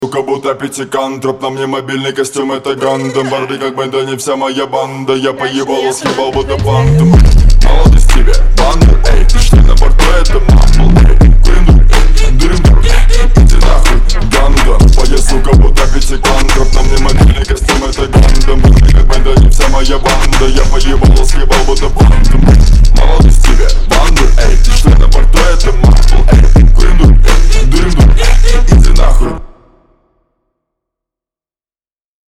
Сука, будто пятикантроп, на мне мобильный костюм, это Гандам. Барби как бэнд, не вся моя банда. Я поебал, съебал, будто фантом. Молодость тебе, банда, эй, пришли на борту, это мамбл, эй. Курим, эй, дурим, иди нахуй, Гандам. Я, сука, будто пятикантроп, на мне мобильный костюм, это Гандам. Барби как бэнд, не вся моя банда.